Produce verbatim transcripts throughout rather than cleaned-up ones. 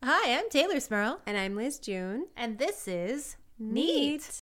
Hi, I'm Taylor Smurl. And I'm Liz June. And this is Neat.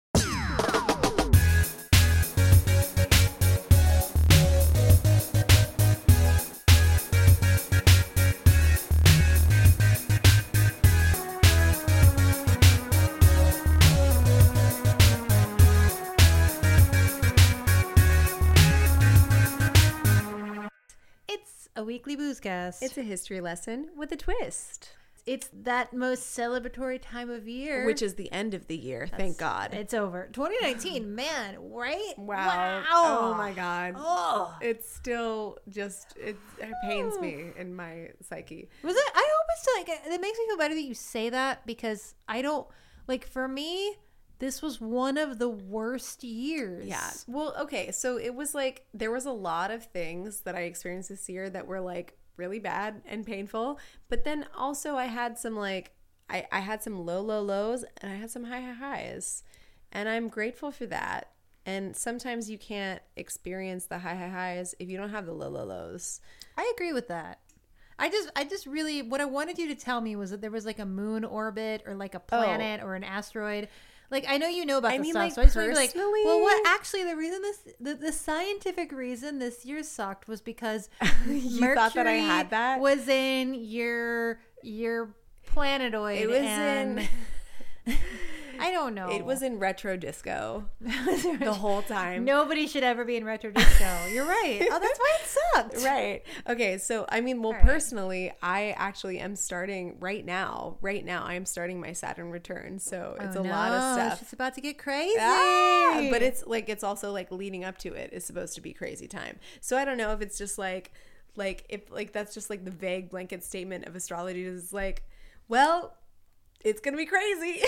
It's a weekly boozecast. It's a history lesson with a twist. It's that most celebratory time of year. Which is the end of the year, That's, thank God. It's over. twenty nineteen, man, right? Wow. wow. Oh my God. Oh. It's still just, it, it pains me in my psyche. Was it? I hope it's like, it makes me feel better that you say that because I don't, like for me, this was one of the worst years. Yeah. Well, okay. So it was like, there was a lot of things that I experienced this year that were like, really bad and painful, but then also I had some like I, I had some low low lows and I had some high high highs, and I'm grateful for that. And sometimes you can't experience the high high highs if you don't have the low low lows. I agree with that. I just I just really what I wanted you to tell me was that there was like a moon orbit or like a planet oh. or an asteroid. Like, I know you know about I this mean, stuff, like, so I just personally, want to be like, well, what actually the reason this, the, the scientific reason this year sucked was because you Mercury thought that I had that? was in your your planetoid. It was and in. I don't know. It was in retro disco the whole time. Nobody should ever be in retro disco. You're right. Oh, that's why it sucked. Right. Okay. So, I mean, well, All right. personally, I actually am starting right now. Right now, I am starting my Saturn return. So it's oh, a no. lot of stuff. It's about to get crazy. Ah, but it's like, it's also like leading up to it is supposed to be crazy time. So I don't know if it's just like, like, if like that's just like the vague blanket statement of astrology is like, well, it's going to be crazy.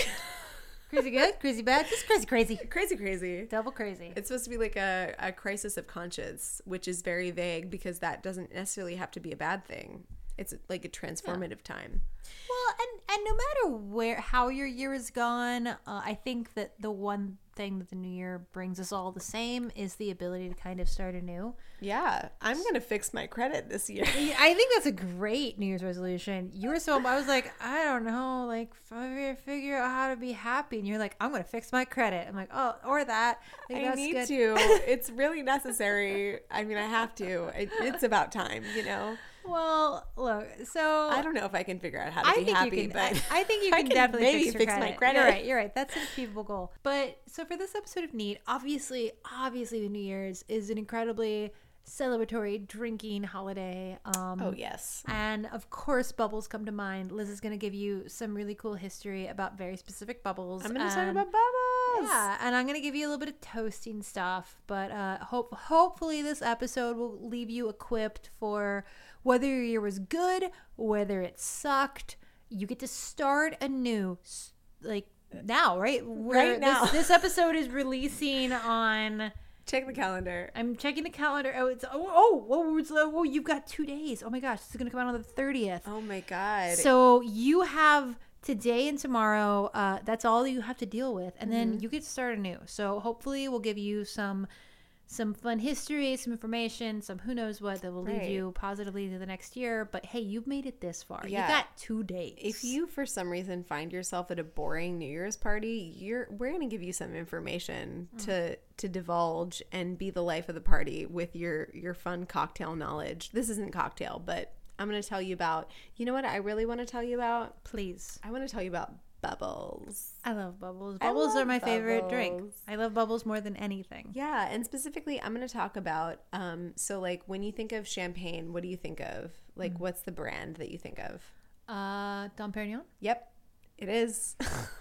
Crazy good, crazy bad, just crazy, crazy. Crazy, crazy. Double crazy. It's supposed to be like a, a crisis of conscience, which is very vague because that doesn't necessarily have to be a bad thing. It's like a transformative yeah. time. Well, and, and no matter where how your year is gone, uh, I think that the one thing that the new year brings us all the same is the ability to kind of start anew. Yeah, I'm going to fix my credit this year. I think that's a great New Year's resolution. You were so, I was like, I don't know, like figure out how to be happy. And you're like, I'm going to fix my credit. I'm like, oh, or that. I, think I that's need good. to. It's really necessary. I mean, I have to. It, it's about time, you know? Well, look, so I don't know if I can figure out how to I be think happy, you can, but I, I think you I can, can definitely maybe fix, your fix credit. my credit. You're right. You're right. That's an achievable goal. But so for this episode of Neat, obviously, obviously, the New Year's is an incredibly celebratory drinking holiday. Um, oh yes, and of course, bubbles come to mind. Liz is going to give you some really cool history about very specific bubbles. I'm going to and, talk about bubbles. Yeah, and I'm going to give you a little bit of toasting stuff. But uh, hope hopefully this episode will leave you equipped for whether your year was good, whether it sucked. You get to start anew, like now, right? Right now. This, this episode is releasing on. Check the calendar. I'm checking the calendar. Oh, it's oh oh oh, it's, oh you've got two days. Oh my gosh, this is gonna come out on the thirtieth. Oh my God. So you have today and tomorrow. Uh, that's all you have to deal with, and then Mm-hmm. you get to start anew. So hopefully, we'll give you some. Some fun history, some information, some who knows what that will lead right. you positively to the next year. But hey, you've made it this far. Yeah. You got two days. If you, for some reason, find yourself at a boring New Year's party, you're we're going to give you some information mm. to to divulge and be the life of the party with your your fun cocktail knowledge. This isn't cocktail, but I'm going to tell you about. You know what I really want to tell you about? Please. I want to tell you about bubbles. I love bubbles. Bubbles love are my bubbles. favorite drink. I love bubbles more than anything. Yeah, and specifically, I'm going to talk about, um, so like when you think of champagne, what do you think of? Like, mm. what's the brand that you think of? Uh, Dom Perignon? Yep, it is.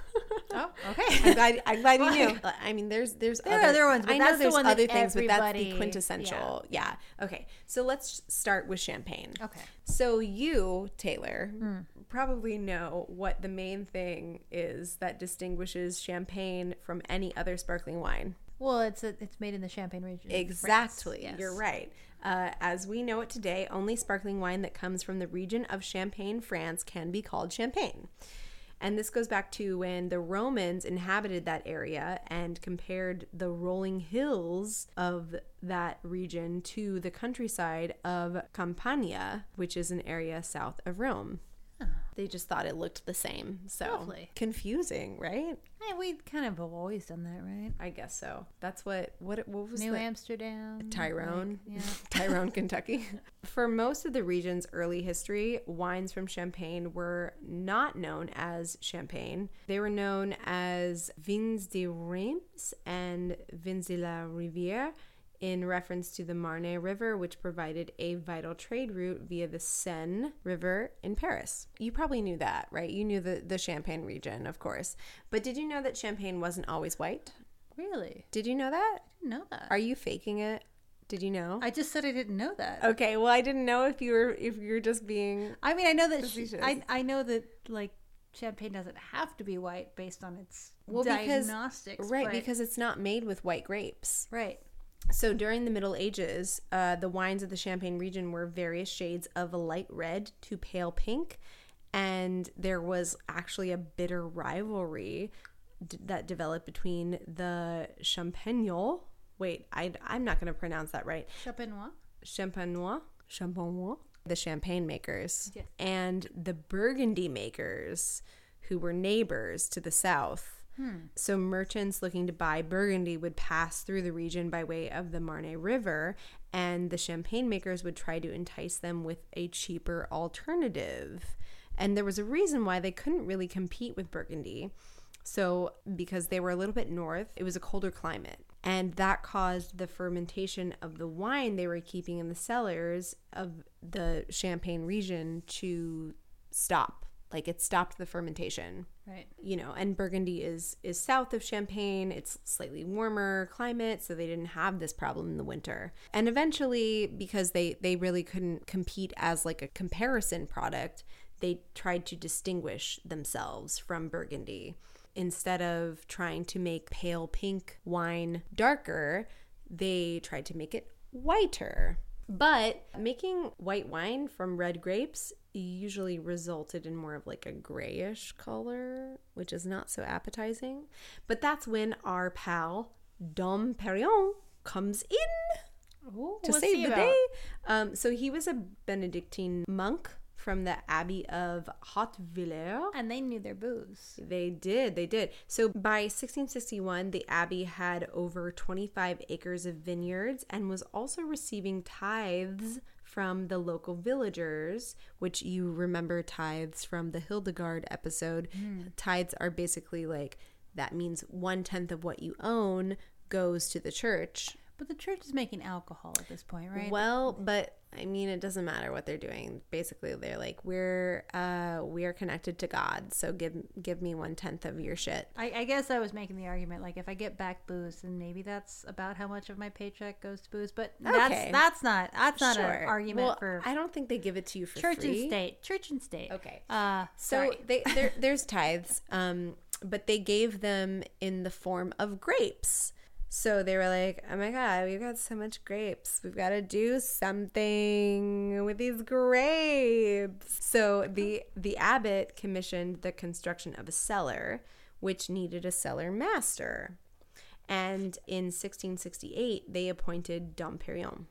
Oh, okay. I'm glad, I'm glad you knew. I mean, there's there's there other, are other ones, but I that's know there's the one other that things, but that's the everybody- quintessential. Yeah. yeah. Okay. So let's start with champagne. Okay. So you, Taylor, Mm. probably know what the main thing is that distinguishes champagne from any other sparkling wine. Well, it's a, it's made in the Champagne region. Exactly. France. Yes. You're right. Uh, as we know it today, only sparkling wine that comes from the region of Champagne, France, can be called champagne. And this goes back to when the Romans inhabited that area and compared the rolling hills of that region to the countryside of Campania, which is an area south of Rome. Oh. They just thought it looked the same. So Lovely. Confusing, right? Yeah, we kind of have always done that, right? I guess so. That's what what what was New the Amsterdam, Tyrone, like, yeah. Tyrone, Kentucky. For most of the region's early history, wines from Champagne were not known as Champagne. They were known as Vins de Reims and Vins de la Rivière, in reference to the Marne River, which provided a vital trade route via the Seine River in Paris. You probably knew that, right? You knew the, the Champagne region, of course. But did you know that Champagne wasn't always white? Really? Did you know that? I didn't know that. Are you faking it? Did you know? I just said I didn't know that. Okay, well, I didn't know if you were if you're just being. I mean, I know that sh- facetious. I I know that like Champagne doesn't have to be white based on its Well, because- diagnostics, Right, but- because it's not made with white grapes. right. So during the Middle Ages, uh, the wines of the Champagne region were various shades of light red to pale pink, and there was actually a bitter rivalry d- that developed between the Champagnois. Wait, I, I'm not going to pronounce that right. Champenois. Champagnois, Champagnois, the champagne makers, Yes. and the Burgundy makers, who were neighbors to the south. So merchants looking to buy Burgundy would pass through the region by way of the Marne River, and the champagne makers would try to entice them with a cheaper alternative. And there was a reason why they couldn't really compete with Burgundy. So because they were a little bit north, it was a colder climate. And that caused the fermentation of the wine they were keeping in the cellars of the Champagne region to stop. Like it stopped the fermentation. Right. You know, and Burgundy is is south of Champagne. It's slightly warmer climate, so they didn't have this problem in the winter. And eventually, because they they really couldn't compete as like a comparison product, they tried to distinguish themselves from Burgundy. Instead of trying to make pale pink wine darker, they tried to make it whiter. But making white wine from red grapes usually resulted in more of like a grayish color, which is not so appetizing. But that's when our pal Dom Perignon comes in Ooh, to what's save he the about? day. Um, so he was a Benedictine monk from the Abbey of Hautevillers. And they knew their booze. They did, they did. So by sixteen sixty-one, the abbey had over twenty-five acres of vineyards and was also receiving tithes from the local villagers, which you remember tithes from the Hildegard episode. Mm. Tithes are basically like, that means one-tenth of what you own goes to the church. But the church is making alcohol at this point, right? Well, but I mean, it doesn't matter what they're doing. Basically, they're like, we're uh, we are connected to God, so give give me one tenth of your shit. I, I guess I was making the argument, like, if I get back booze, then maybe that's about how much of my paycheck goes to booze. But that's Okay. that's not that's not Sure. an argument well, for I don't think they give it to you for church free. and state. Church and state. Okay. Uh, So sorry. they there, there's tithes, um, but they gave them in the form of grapes. So they were like, oh my God, we've got so much grapes. We've got to do something with these grapes. So the the abbot commissioned the construction of a cellar, which needed a cellar master. And in sixteen sixty-eight, they appointed Dom Perignon.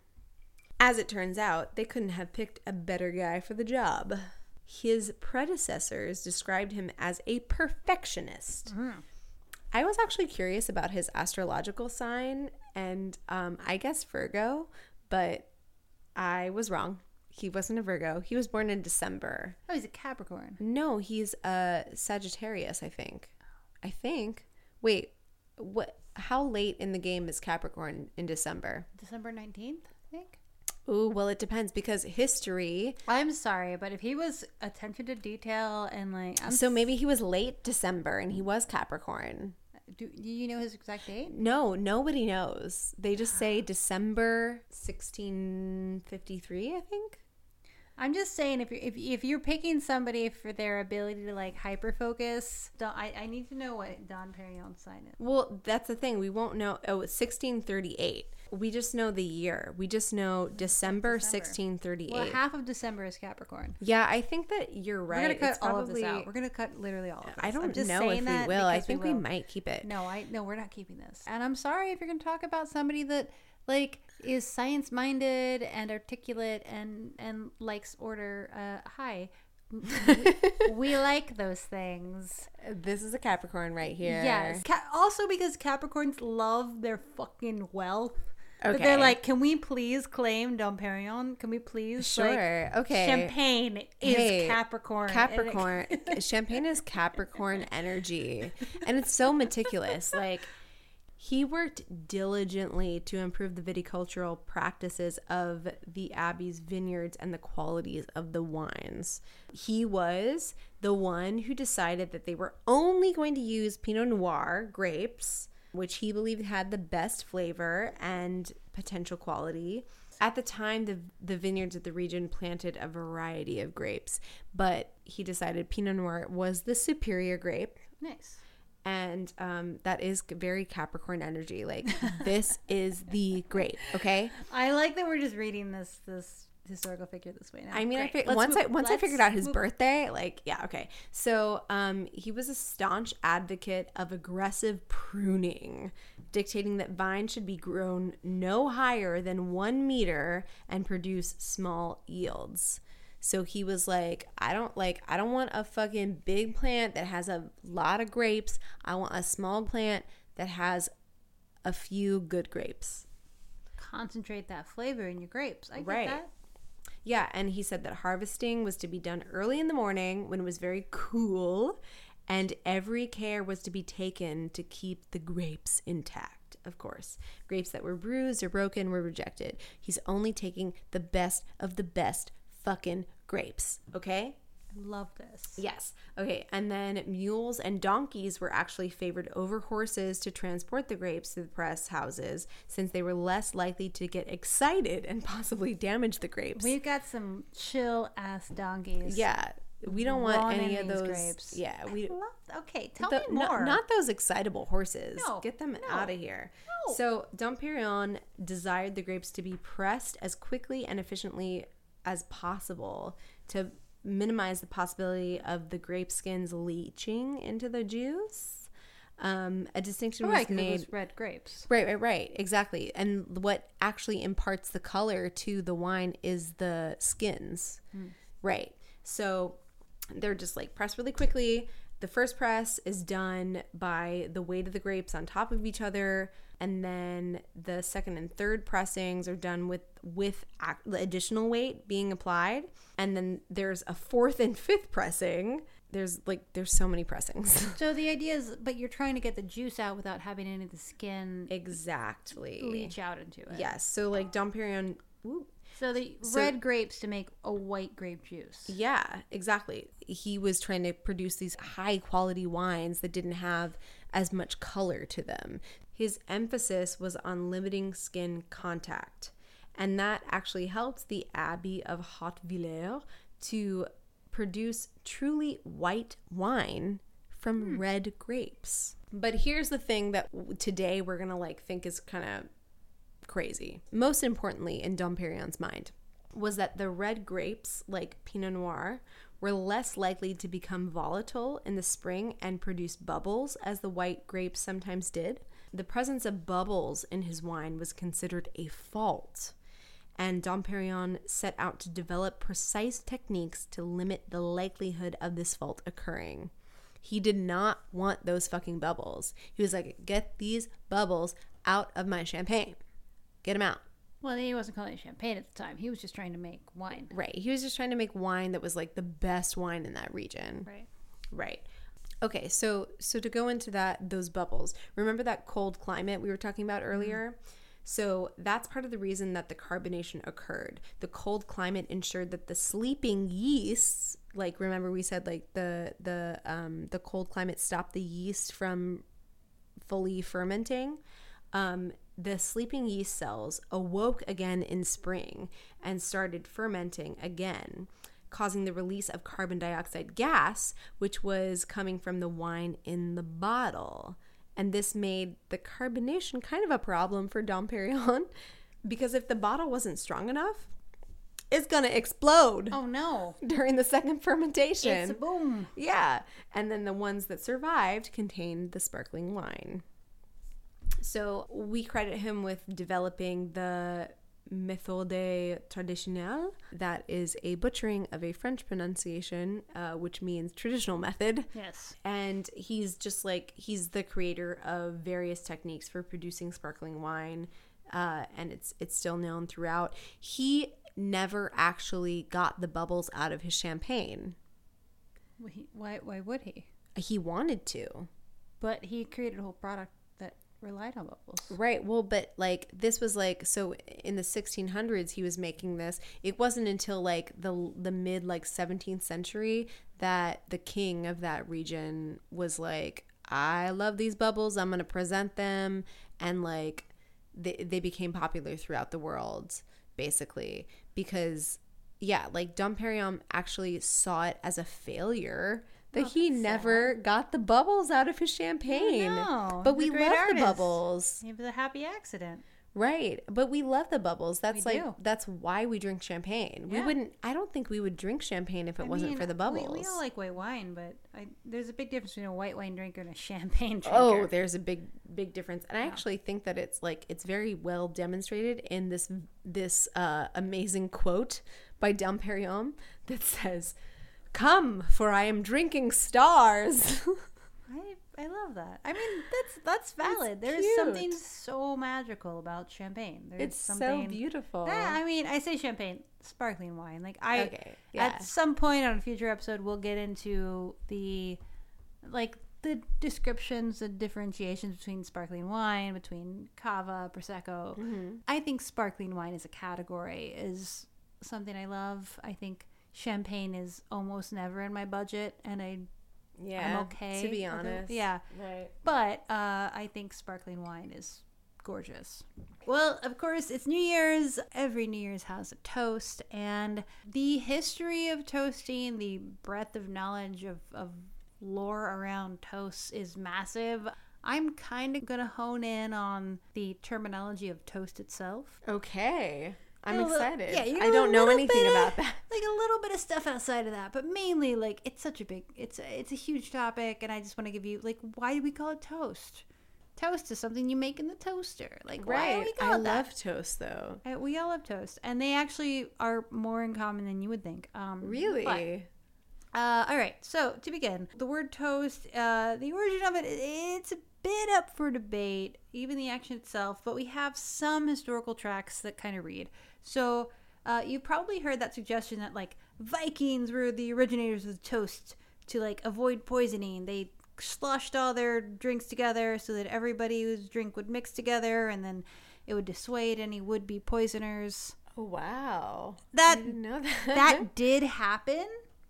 As it turns out, they couldn't have picked a better guy for the job. His predecessors described him as a perfectionist. Mm. I was actually curious about his astrological sign, and um, I guess Virgo, but I was wrong. He wasn't a Virgo. He was born in December. Oh, he's a Capricorn. No, he's a Sagittarius, I think. I think. Wait, what? How late in the game is Capricorn in December? December nineteenth, I think. Ooh, well, it depends because history. I'm sorry, but if he was attention to detail and like, I'm So maybe he was late December and he was Capricorn. do, do you know his exact date? No, nobody knows. They just say December sixteen fifty-three, I think. I'm just saying, if you're if, if you're picking somebody for their ability to like hyper focus, I I need to know what Don Perignon's sign is. Well, that's the thing. We won't know. Oh, it's sixteen thirty-eight. We just know the year. We just know December, December. sixteen thirty-eight. Well, half of December is Capricorn. Yeah, I think that you're right. We're gonna cut It's all of this probably- out. We're gonna cut literally all of this. I I'm don't just know saying if we that will. I because think we, will. might keep it. No, I no, we're not keeping this. And I'm sorry if you're gonna talk about somebody that like is science minded and articulate and and likes order. Uh, hi, We like those things. This is a Capricorn right here. Yes. Ca- also because Capricorns love their fucking wealth. But Okay. they're like, can we please claim Dom Perignon? Can we please? Sure. Like, Okay. Champagne is Hey, Capricorn. Capricorn. Champagne is Capricorn energy. And it's so meticulous. Like, he worked diligently to improve the viticultural practices of the Abbey's vineyards and the qualities of the wines. He was the one who decided that they were only going to use Pinot Noir grapes, which he believed had the best flavor and potential quality. At the time, the, the vineyards of the region planted a variety of grapes, but he decided Pinot Noir was the superior grape. Nice. And um, that is very Capricorn energy. Like, this is the grape, okay? I like that we're just reading this this historical figure this way now. I mean, I Great. fi- Let's once move- I once I let's figured out his move- birthday, like, yeah, okay. So, um, he was a staunch advocate of aggressive pruning, dictating that vines should be grown no higher than one meter and produce small yields. So he was like, I don't like, I don't want a fucking big plant that has a lot of grapes. I want a small plant that has a few good grapes. Concentrate that flavor in your grapes. I get Right. that. Yeah, and he said that harvesting was to be done early in the morning when it was very cool, and every care was to be taken to keep the grapes intact, of course. Grapes that were bruised or broken were rejected. He's only taking the best of the best fucking grapes, okay? I love this. Yes. Okay. And then mules and donkeys were actually favored over horses to transport the grapes to the press houses, since they were less likely to get excited and possibly damage the grapes. We've got some chill ass donkeys. Yeah. We don't want running any of these those grapes. Yeah, we I love, okay, tell the- me more. Not, not those excitable horses. No, Get them no, out of here. no. So Dom Perignon desired the grapes to be pressed as quickly and efficiently as possible to minimize the possibility of the grape skins leaching into the juice. Um, a distinction Oh, was right, 'cause it made. was red grapes. Right, right, right. Exactly. And what actually imparts the color to the wine is the skins. Mm. Right. So they're just like pressed really quickly. The first press is done by the weight of the grapes on top of each other. And then the second and third pressings are done with with ac- the additional weight being applied. And then there's a fourth and fifth pressing. There's like there's so many pressings. So the idea is, but you're trying to get the juice out without having any of the skin Exactly. leach out into it. Yes. So like Dom Perignon. Whoop, So the So- red grapes to make a white grape juice. Yeah, exactly. He was trying to produce these high quality wines that didn't have as much color to them. His emphasis was on limiting skin contact. And that actually helped the Abbey of Hautevillers to produce truly white wine from Hmm. red grapes. But here's the thing that w- today we're going to like think is kind of crazy. Most importantly, in Dom Perignon's mind, was that the red grapes, like Pinot Noir, were less likely to become volatile in the spring and produce bubbles as the white grapes sometimes did. The presence of bubbles in his wine was considered a fault, and Dom Perignon set out to develop precise techniques to limit the likelihood of this fault occurring. He did not want those fucking bubbles. He was like, get these bubbles out of my champagne. Get them out. Well, he wasn't calling it champagne at the time. He was just trying to make wine. Right. He was just trying to make wine that was like the best wine in that region. Right. Right. Okay, so so to go into that, those bubbles, remember that cold climate we were talking about earlier? Mm-hmm. So that's part of the reason that the carbonation occurred. The cold climate ensured that the sleeping yeasts, like remember we said like the the um, the cold climate stopped the yeast from fully fermenting. Um, the sleeping yeast cells awoke again in spring and started fermenting again, causing the release of carbon dioxide gas, which was coming from the wine in the bottle. And this made the carbonation kind of a problem for Dom Perignon, because if the bottle wasn't strong enough, it's going to explode Oh, no. during the second fermentation. It's a boom. Yeah. And then the ones that survived contained the sparkling wine. So we credit him with developing the méthode traditionnelle. That is a butchering of a French pronunciation, uh, which means traditional method. Yes. And he's just like, he's the creator of various techniques for producing sparkling wine. Uh, and it's it's still known throughout. He never actually got the bubbles out of his champagne. Why, why would he? He wanted to. But he created a whole product that relied on bubbles. Right. Well, but like this was like, so in the sixteen hundreds he was making this. It wasn't until like the the mid like seventeenth century that the king of that region was like, I love these bubbles, I'm going to present them, and like they they became popular throughout the world basically because yeah, like Dom Perignon actually saw it as a failure. That oh, he never sad. got the bubbles out of his champagne. No, but we love artist. the bubbles. It was a happy accident. Right. But we love the bubbles. That's we like do. That's why we drink champagne. Yeah. We wouldn't I don't think we would drink champagne if it I wasn't mean, for the bubbles. We, we all like white wine, but I, there's a big difference between a white wine drinker and a champagne drinker. Oh, there's a big big difference. And I actually think that it's like it's very well demonstrated in this this uh, amazing quote by Dom Perignon that says, "Come, for I am drinking stars." I I love that. I mean, that's that's valid. There's cute. something so magical about champagne. There's it's something, so beautiful. Yeah, I mean, I say champagne, sparkling wine. Like I, okay, yeah. At some point on a future episode, we'll get into the, like the descriptions, the differentiations between sparkling wine, between cava, prosecco. Mm-hmm. I think sparkling wine as a category is something I love. I think champagne is almost never in my budget, and I, yeah, I'm okay. To be honest, yeah, right. But uh, I think sparkling wine is gorgeous. Well, of course, it's New Year's. Every New Year's has a toast, and the history of toasting, the breadth of knowledge of, of lore around toasts is massive. I'm kind of gonna hone in on the terminology of toast itself. Okay. I'm you know, excited. Yeah, you know, I don't know anything of, about that. Like a little bit of stuff outside of that, but mainly like it's such a big, it's a, it's a huge topic, and I just want to give you like, why do we call it toast? Toast is something you make in the toaster. Like, right. why do we call I it that? I love toast though. I, we all love toast, and they actually are more in common than you would think. Um, really? But, uh, all right. So to begin, the word toast, uh, the origin of it, it's a bit up for debate, even the action itself, but we have some historical tracks that kind of read. So uh, you probably heard that suggestion that like Vikings were the originators of toast to like avoid poisoning. They sloshed all their drinks together so that everybody's drink would mix together, and then it would dissuade any would-be poisoners. Oh, wow. That, I didn't know that. That did happen.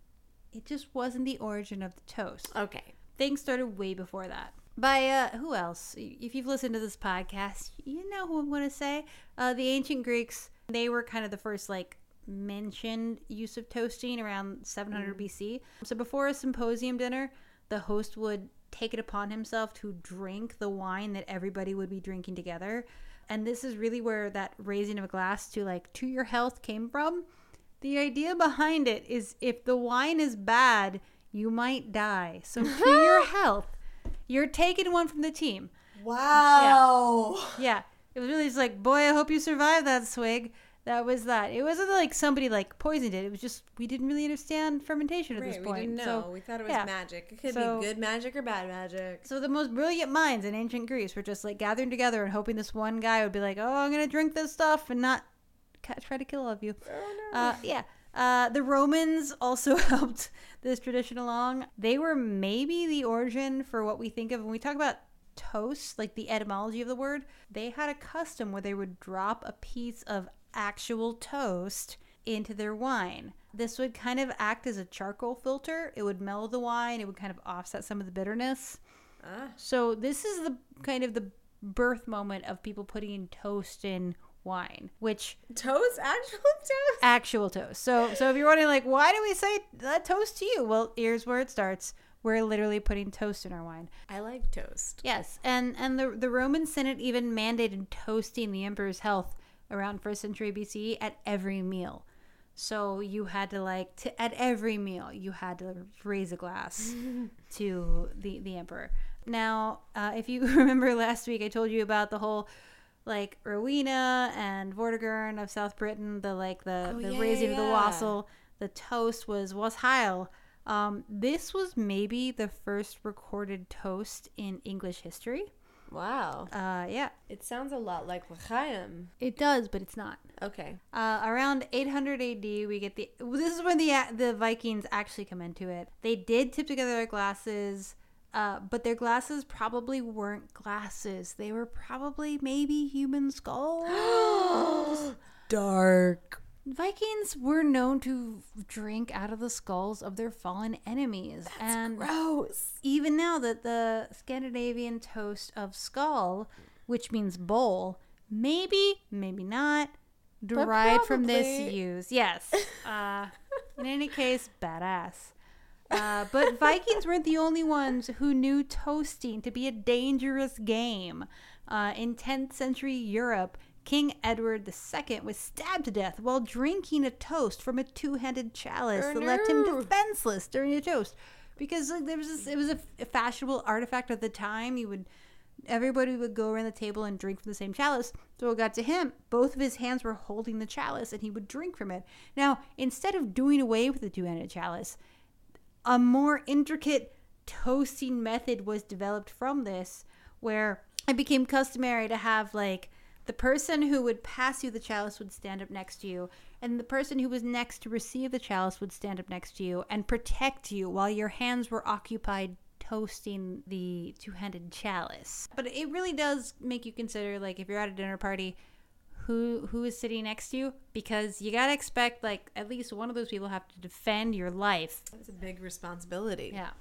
It just wasn't the origin of the toast. Okay. Things started way before that. By uh, who else? If you've listened to this podcast, you know who I'm going to say. Uh, the ancient Greeks, they were kind of the first like mentioned use of toasting around seven hundred mm. B C. So before a symposium dinner, the host would take it upon himself to drink the wine that everybody would be drinking together. And this is really where that raising of a glass to like to your health came from. The idea behind it is if the wine is bad, you might die. So to your health, you're taking one from the team. Wow. Yeah. yeah. It was really just like, boy, I hope you survive that swig. That was that. It wasn't like somebody like poisoned it. It was just we didn't really understand fermentation at right, this point. We didn't know. So, we thought it was yeah. magic. It could so, be good magic or bad magic. So the most brilliant minds in ancient Greece were just like gathering together and hoping this one guy would be like, oh, I'm going to drink this stuff and not try to kill all of you. Oh, no. Uh, yeah. Uh, the Romans also helped this tradition along. They were maybe the origin for what we think of when we talk about toast, like the etymology of the word. They had a custom where they would drop a piece of actual toast into their wine. This would kind of act as a charcoal filter. It would mellow the wine. It would kind of offset some of the bitterness. Ah. So this is the kind of the birth moment of people putting toast in wine, which toast actual toast actual toast so so if you're wondering like why do we say that toast to you, well, here's where it starts. We're literally putting toast in our wine. I like toast. Yes. And and the the Roman Senate even mandated toasting the emperor's health around first century B C at every meal. So you had to like to at every meal you had to raise a glass to the the emperor. Now uh if you remember last week I told you about the whole like Rowena and Vortigern of South Britain, the like the, Oh, the yeah, raising yeah, of the yeah. wassail. The toast was was heil. Um, this was maybe the first recorded toast in English history. Wow. Uh, yeah, It sounds a lot like L'chaim. it does, but it's not. Okay. Uh, around eight hundred A D, we get the. This is when the the Vikings actually come into it. They did tip together their glasses, uh, but their glasses probably weren't glasses. They were probably maybe human skulls. Dark. Vikings were known to drink out of the skulls of their fallen enemies, and Gross. even now that the Scandinavian toast of skull, which means bowl, maybe, maybe not, derived from this probably. use. Yes. Uh, in any case, badass. Uh, but Vikings weren't the only ones who knew toasting to be a dangerous game. Uh, in tenth century Europe, King Edward the Second was stabbed to death while drinking a toast from a two-handed chalice Oh, that left him no. defenseless during a toast. Because like, there was this, it was a, a fashionable artifact at the time. You would everybody would go around the table and drink from the same chalice. So it got to him. Both of his hands were holding the chalice, and he would drink from it. Now, instead of doing away with the two-handed chalice, a more intricate toasting method was developed from this, where it became customary to have like the person who would pass you the chalice would stand up next to you, and the person who was next to receive the chalice would stand up next to you and protect you while your hands were occupied toasting the two-handed chalice. But it really does make you consider, like, if you're at a dinner party, who who is sitting next to you, because you gotta expect like at least one of those people have to defend your life. That's a big responsibility. Yeah.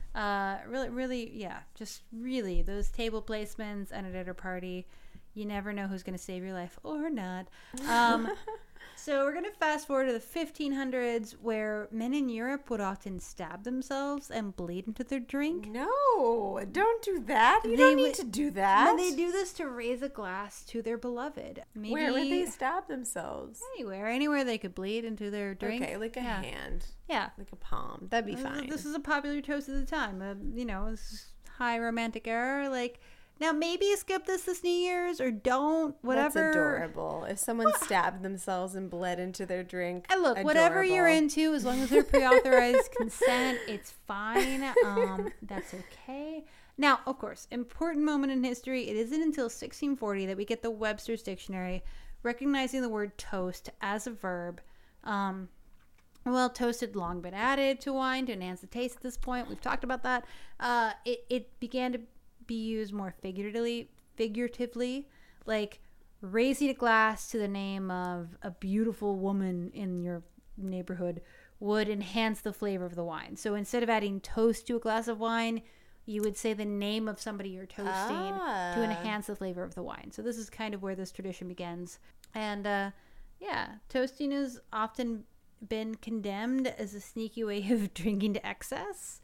Uh, really, really, yeah. Just really, those table placements at a dinner party, you never know who's going to save your life or not. Um, so we're going to fast forward to the fifteen hundreds, where men in Europe would often stab themselves and bleed into their drink. No, don't do that. You They don't need would- to do that. And they do this to raise a glass to their beloved. Maybe Where would they stab themselves? anywhere, anywhere they could bleed into their drink. Okay, like a yeah. hand, Yeah. like a palm. That'd be This is- fine. This is a popular toast at the time. Uh, you know, this is high romantic era. Like, now maybe skip this this New Year's or don't. Whatever. That's adorable. If someone stabbed themselves and bled into their drink, And look, whatever you're adorable. into, as long as they're pre-authorized consent, it's fine. Um, that's okay. Now, of course, important moment in history. It isn't until sixteen forty that we get the Webster's Dictionary recognizing the word toast as a verb. Um, well, toast had long been added to wine to enhance the taste at this point. We've talked about that. Uh, it, it began to be used more figuratively, figuratively, like raising a glass to the name of a beautiful woman in your neighborhood would enhance the flavor of the wine. So instead of adding toast to a glass of wine, you would say the name of somebody you're toasting Ah. to enhance the flavor of the wine. So this is kind of where this tradition begins. And uh, yeah, toasting has often been condemned as a sneaky way of drinking to excess.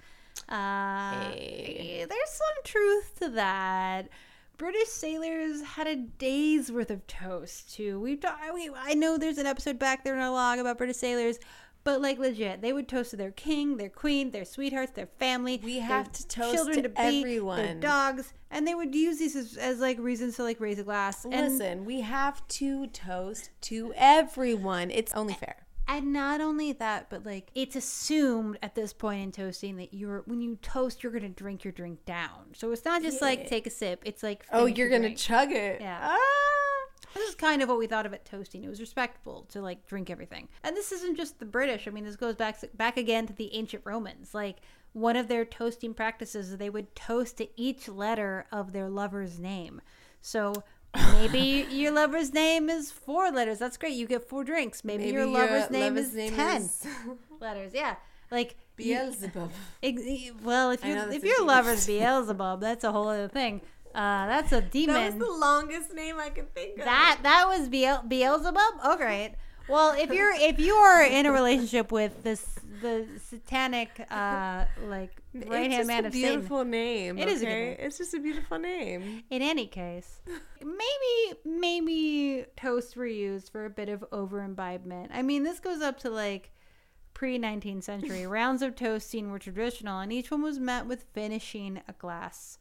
Uh, Hey. There's some truth to that. British sailors had a day's worth of toast too. We've ta- we I know there's an episode back there in our log about British sailors, but like legit, they would toast to their king, their queen, their sweethearts, their family. We their have to toast children to beat, their everyone. dogs, and they would use these as, as like reasons to like raise a glass. And Listen, we have to toast to everyone. It's only fair. And not only that, but like it's assumed at this point in toasting that you're when you toast, you're gonna drink your drink down. So it's not just like Yeah. take a sip. It's like Oh, finish you're your gonna drink. chug it. Yeah. Ah. This is kind of what we thought of at toasting. It was respectable to like drink everything. And this isn't just the British. I mean, this goes back back again to the ancient Romans. Like one of their toasting practices is they would toast to each letter of their lover's name. So maybe your lover's name is four letters. That's great. You get four drinks. Maybe, your lover's name lover's is name ten is letters. Yeah. Like you- Beelzebub. ex- well, if I you know that's if a your demon. lover's Beelzebub, that's a whole other thing. Uh, that's a demon. That was the longest name I could think of. That that was Beel- Beelzebub. Oh, great. Well, if you're if you are in a relationship with this the satanic uh like right hand man it's of just a Satan, beautiful name. It is a good okay? name. It's just a beautiful name. in any case, maybe maybe toasts were used for a bit of over imbibement. I mean, this goes up to like pre nineteenth century. Rounds of toasting were traditional, and each one was met with finishing a glass.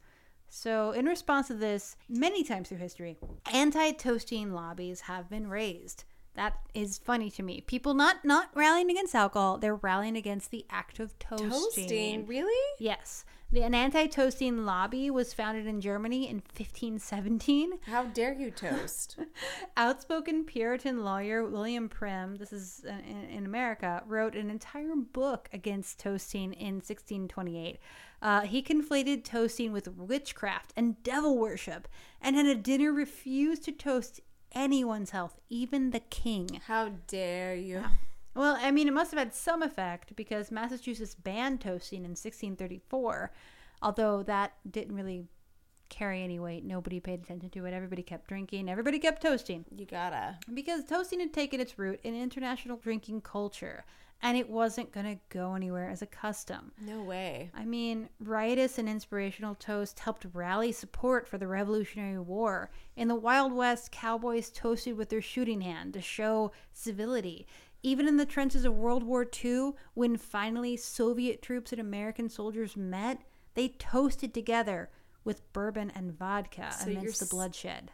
So, in response to this, many times through history, anti-toasting lobbies have been raised. That is funny to me. People not not rallying against alcohol, they're rallying against the act of toasting. Toasting, really? Yes. The, an anti-toasting lobby was founded in Germany in fifteen seventeen. How dare you toast? Outspoken Puritan lawyer William Prim, this is in, in America, wrote an entire book against toasting in sixteen twenty-eight. Uh, he conflated toasting with witchcraft and devil worship, and at a dinner refused to toast anyone's health, even the king. How dare you? Yeah. Well, I mean, it must have had some effect because Massachusetts banned toasting in sixteen thirty-four, although that didn't really carry any weight. Nobody paid attention to it. Everybody kept drinking. Everybody kept toasting. You gotta. Because toasting had taken its root in international drinking culture, and it wasn't going to go anywhere as a custom. No way. I mean, riotous and inspirational toast helped rally support for the Revolutionary War. In the Wild West, cowboys toasted with their shooting hand to show civility. Even in the trenches of World War Two, when finally Soviet troops and American soldiers met, they toasted together with bourbon and vodka So amidst you're the bloodshed.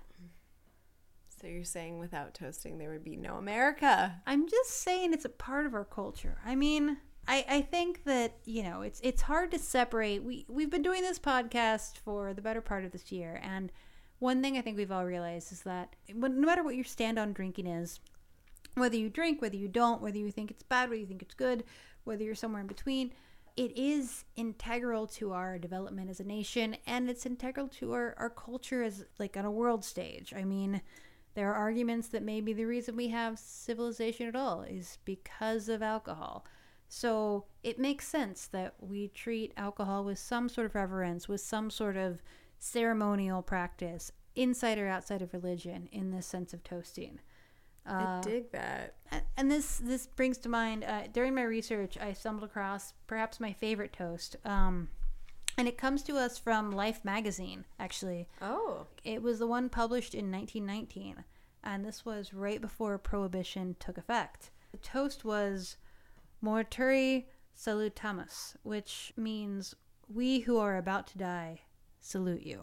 So you're saying without toasting there would be no America? I'm just saying it's a part of our culture. I mean, I, I think that, you know, it's it's hard to separate. We, we've been doing this podcast for the better part of this year, and one thing I think we've all realized is that no matter what your stand on drinking is, whether you drink, whether you don't, whether you think it's bad, whether you think it's good, whether you're somewhere in between, it is integral to our development as a nation, and it's integral to our, our culture as, like, on a world stage. I mean, there are arguments that maybe the reason we have civilization at all is because of alcohol. So it makes sense that we treat alcohol with some sort of reverence, with some sort of ceremonial practice, inside or outside of religion, in this sense of toasting. Uh, I dig that. And this this brings to mind, uh, during my research, I stumbled across perhaps my favorite toast. Um, and it comes to us from Life magazine, actually. Oh. It was the one published in nineteen nineteen. And this was right before Prohibition took effect. The toast was Morituri Salutamus, which means, we who are about to die salute you.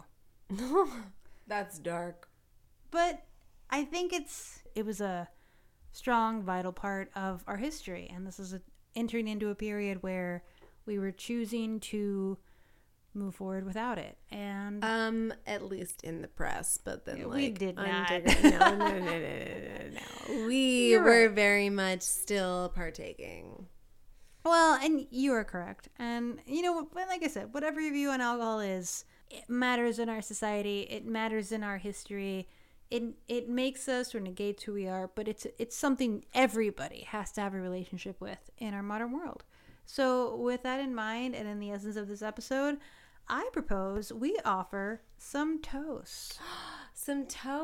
That's dark. But I think it's it was a strong, vital part of our history, and this is a, entering into a period where we were choosing to move forward without it. And um, at least in the press, but then like we did not. Under, no, no, no, no, no, no, no. We You're were right. very much still partaking. Well, and you are correct. And you know, but like I said, whatever your view on alcohol is, it matters in our society. It matters in our history. It it makes us or negates who we are, but it's it's something everybody has to have a relationship with in our modern world. So with that in mind, and in the essence of this episode, I propose we offer some toasts. Some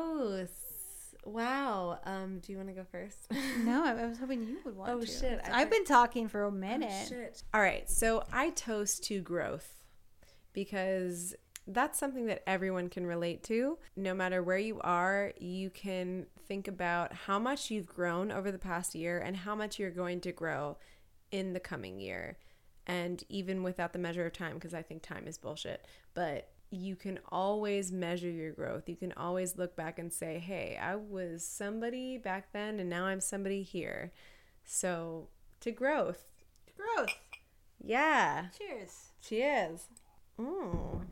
toasts. Wow. Um, do you want to go first? No, I, I was hoping you would want Oh, to. shit. I I've thought- been talking for a minute. Oh, shit. All right. So I toast to growth because that's something that everyone can relate to. No matter where you are, you can think about how much you've grown over the past year and how much you're going to grow in the coming year. And even without the measure of time, because I think time is bullshit, but you can always measure your growth. You can always look back and say, hey, I was somebody back then and now I'm somebody here. So to growth. Growth. Yeah. Cheers. Cheers. Mm.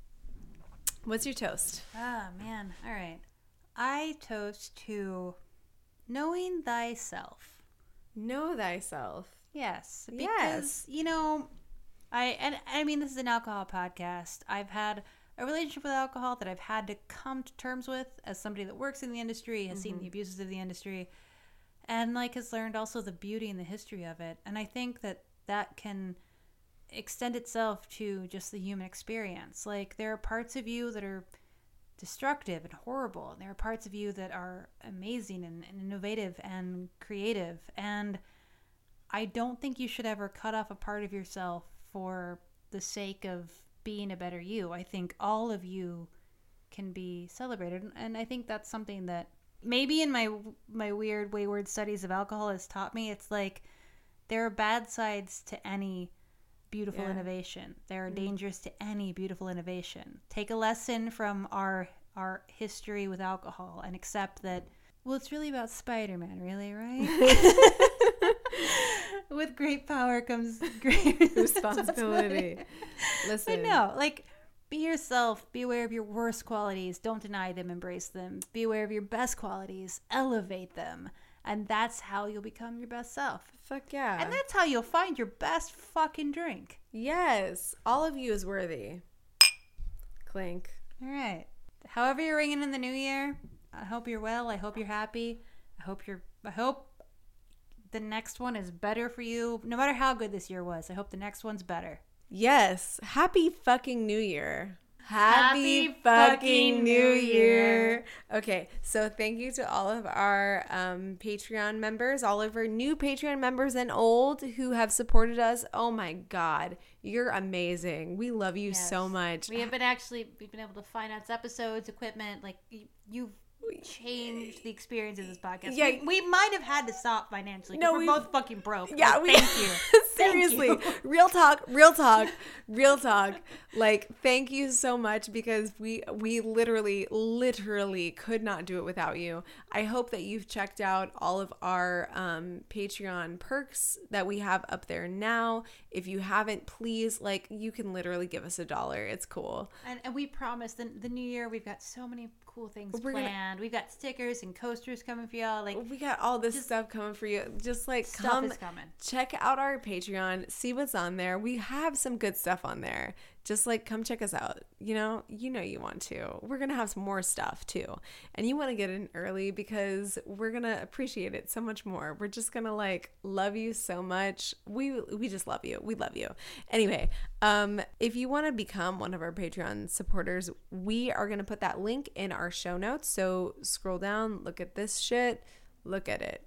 What's your toast? Ah, man. All right. I toast to knowing thyself. Know thyself. Yes. Because, Yes. you know, I, and I mean, this is an alcohol podcast. I've had a relationship with alcohol that I've had to come to terms with as somebody that works in the industry, has mm-hmm. seen the abuses of the industry, and like has learned also the beauty and the history of it. And I think that that can extend itself to just the human experience. Like, there are parts of you that are destructive and horrible, and there are parts of you that are amazing and, and innovative and creative, and I don't think you should ever cut off a part of yourself for the sake of being a better you. I think all of you can be celebrated, and I think that's something that maybe in my my weird wayward studies of alcohol has taught me. It's like there are bad sides to any beautiful Yeah. innovation. They are Mm. dangerous to any beautiful innovation. Take a lesson from our our history with alcohol and accept that, well, it's really about Spider-Man, really, right? With great power comes great Responsibility. Listen. But no, like, be yourself. Be aware of your worst qualities. Don't deny them. Embrace them. Be aware of your best qualities. Elevate them. And that's how you'll become your best self. Fuck yeah. And that's how you'll find your best fucking drink. Yes. All of you is worthy. Clink. All right. However you're ringing in the new year, I hope you're well. I hope you're happy. I hope you're, I hope the next one is better for you. No matter how good this year was, I hope the next one's better. Yes. Happy fucking New Year. Happy Happy, fucking fucking New New Year. Year. Okay, so thank you to all of our um, Patreon members, all of our new Patreon members and old who have supported us. Oh my God, you're amazing. We love you Yes. so much. We have been actually, we've been able to finance episodes, equipment, like you, you've changed the experience of this podcast. Yeah. We, we might have had to stop financially. No, No, we're we- both fucking broke. Yeah, Like, we thank you. seriously, Thank you. real talk, real talk, real talk. Like, thank you so much because we we literally, literally could not do it without you. I hope that you've checked out all of our um, Patreon perks that we have up there now. If you haven't, please, like, you can literally give us a dollar. It's cool. And, and we promise the, the new year, we've got so many cool things We're gonna- planned. We've got stickers and coasters coming for y'all. Like, We got all this stuff coming for you. Just like stuff come is coming. check out our Patreon, see what's on there. We have some good stuff on there. Just like come check us out. You know, you know you want to. We're gonna have some more stuff too. And you want to get in early because we're gonna appreciate it so much more. We're just gonna like love you so much. We we just love you. We love you. Anyway, um, if you want to become one of our Patreon supporters, we are gonna put that link in our show notes. So scroll down, look at this shit, look at it.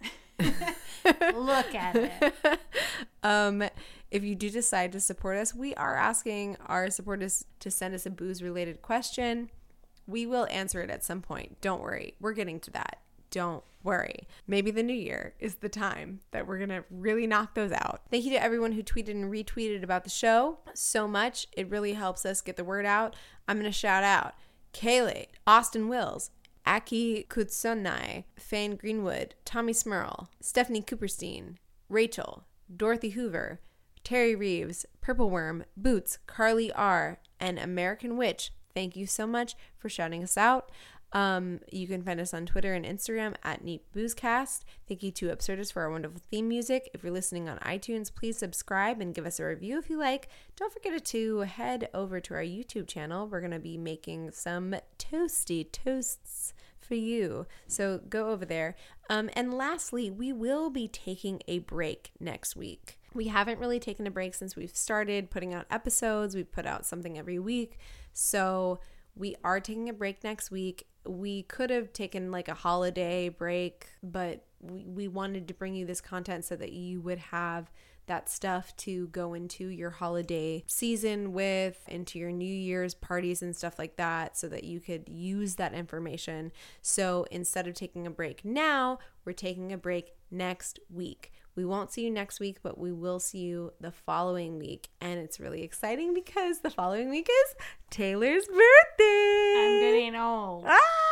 Look at it. um, if you do decide to support us, we are asking our supporters to send us a booze related question. We will answer it at some point. Don't worry. We're getting to that. Don't worry. Maybe the new year is the time that we're going to really knock those out. Thank you to everyone who tweeted and retweeted about the show so much. It really helps us get the word out. I'm going to shout out Kaylee, Austin Wills, Aki Kutsunai, Fane Greenwood, Tommy Smurl, Stephanie Cooperstein, Rachel, Dorothy Hoover, Terry Reeves, Purple Worm, Boots, Carly R, and American Witch. Thank you so much for shouting us out. Um, you can find us on Twitter and Instagram at Neat Boozecast. Thank you to Absurdist for our wonderful theme music. If you're listening on iTunes, please subscribe and give us a review if you like. Don't forget to head over to our YouTube channel. We're going to be making some toasty toasts for you. So go over there. Um, and lastly, we will be taking a break next week. We haven't really taken a break since we've started putting out episodes. We put out something every week. So we are taking a break next week. We could have taken like a holiday break, but we, we wanted to bring you this content so that you would have that stuff to go into your holiday season with, into your New Year's parties and stuff like that, so that you could use that information. So instead of taking a break now, we're taking a break next week. We won't see you next week, but we will see you the following week. And it's really exciting because the following week is Taylor's birthday. I'm getting old. Ah,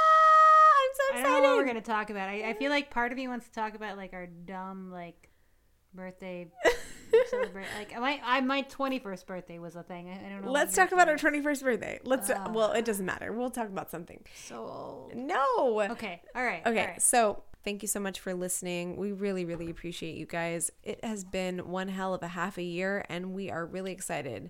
I'm so I excited. don't know what we're going to talk about. I, I feel like part of me wants to talk about like our dumb like birthday celebrate. Like my I, my twenty-first birthday was a thing. I, I don't know. Let's what talk about our yours twenty-first birthday. Let's, Uh. well, it doesn't matter. We'll talk about something. was. So old. No. Okay. All right. Okay, All right. so thank you so much for listening. We really, really appreciate you guys. It has been one hell of a half a year, and we are really excited.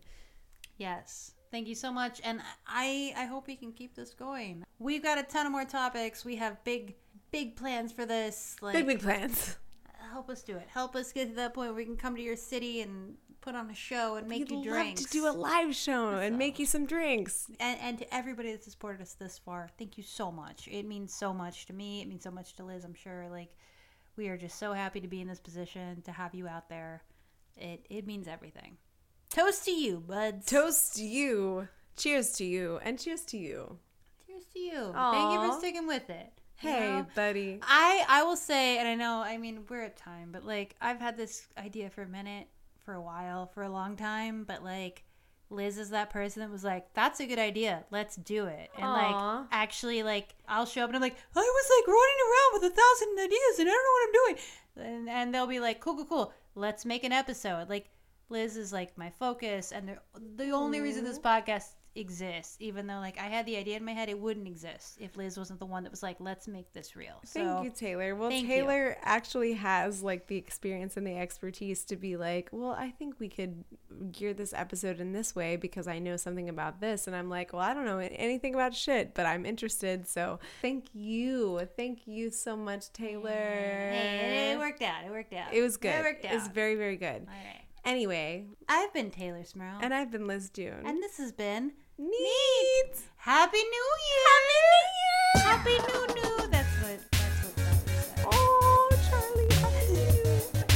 Yes. Thank you so much. And I I hope we can keep this going. We've got a ton of more topics. We have big, big plans for this. Like, Big, big plans. help us do it. Help us get to that point where we can come to your city and put on a show and make We'd you love drinks. to do a live show and So- make you some drinks. and, and to everybody that's supported us this far, thank you so much. It means so much to me. It means so much to Liz, I'm sure. Like, we are just so happy to be in this position, to have you out there. It it means everything. Toast to you, buds. Toast to you. Cheers to you. And cheers to you. Cheers to you. Thank you Aw. for sticking with it. You Hey, know? buddy. I I will say, and I know, I mean, we're at time, but like, I've had this idea for a minute for a while, for a long time, but like Liz is that person that was like, that's a good idea, let's do it. And Aw. like actually like I'll show up and I'm like, I was like running around with a thousand ideas and I don't know what I'm doing. And, and they'll be like, cool, cool, cool. Let's make an episode. Like Liz is like my focus, and the the only reason this podcast exists, even though like I had the idea in my head, it wouldn't exist if Liz wasn't the one that was like, let's make this real. Thank so you, Taylor. Well, thank Taylor you. actually has like the experience and the expertise to be like, well, I think we could gear this episode in this way because I know something about this. And I'm like, well, I don't know anything about shit, but I'm interested. So thank you. Thank you so much, Taylor. Hey, it worked out. It worked out. It was good. It worked out. It was very, very good. All right. Anyway, I've been Taylor Smurl. and I've been Liz June. And this has been Neat. Happy New Year! Happy New Year! Happy New New! That's what, that's what Charlie said. Oh, Charlie, happy New Year.